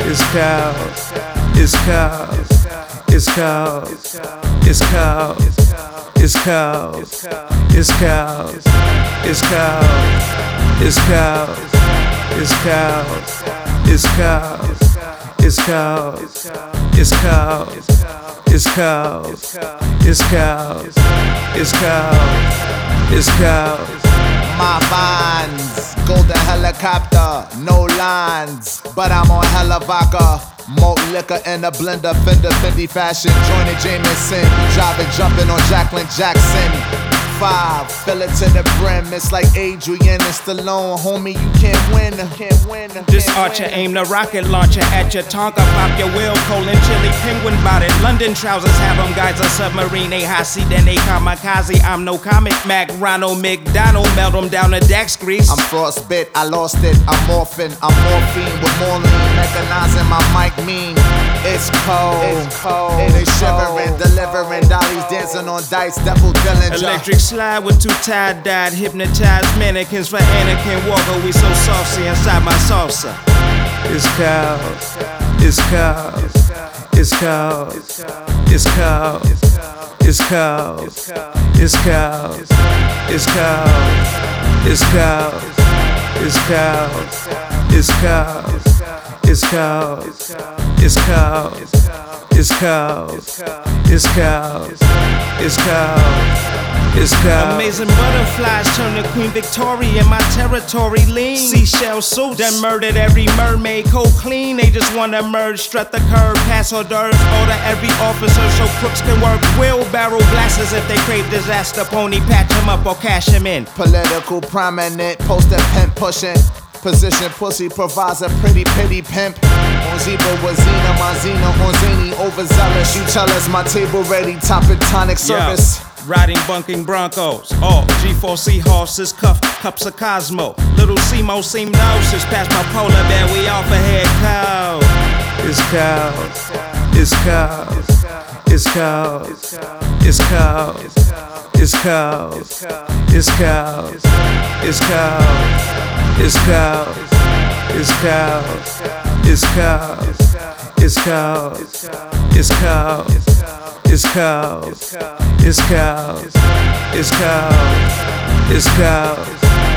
It's cold. It's cold. It's cold. It's cold. It's cold. It's cold. It's cold. It's cold. It's cold. It's cold. It's cold. It's cold. It's cold. It's cold. It's cold. It's cold. My vines, golden helicopter, no lines, but I'm on hella vodka. Malt liquor in a blender, Fender, Fendi fashion, joining Jameson, driving, jumping on Jacqueline Jackson. 5, fill it to the brim, it's like Adrian and Stallone, homie, you can't win. This archer aim the rocket launcher at your Tonka, pop your wheel, colon chili, penguin body. London trousers have them guys a submarine, they high sea, then they kamikaze. I'm no comic, Mac, Ronald McDonald, melt them down to Dax grease. I'm frostbit, I lost it, I'm morphine, I'm morphine with more lean, mechanizing my mic mean. It's cold, they shivering, delivering, dollies dancing on dice, Devil Dillinger. Electric slide with 2 tie-dyed, hypnotized mannequins for Anakin Walker. We so saucy inside my salsa. It's cold. It's cold. It's cold. It's cold. It's cold. It's cold. It's cold. It's cold. It's cold. It's cold. It's cold. It's cold. It's cold. It's cold. It's cold. It's cold. Amazing butterflies turn to Queen Victoria in my territory. Lean seashell suits done murdered every mermaid. Cold clean, they just wanna merge. Strut the curb, pass hors d'oeuvres. Order every officer so crooks can work. Wheelbarrow blasters if they crave disaster. Pony patch them up or cash them in. Political prominent, poster pimp pushing. Position pussy provides a pretty pity pimp. On zebra with Zena, my Zena on zany, overzealous. You tell us my table ready, top and tonic service. Yo, riding bunking Broncos, all G4C horses, cups of Cosmo. Little Simo seem nauseous, past my polar bear, we off ahead cold. It's cold. It's cold. It's cold. It's cold. It's cold. It's cold. It's cold. It's cold. It's cold. It's cold. It's cold. It's cold. It's cold. It's cold. It's cold. It's cold.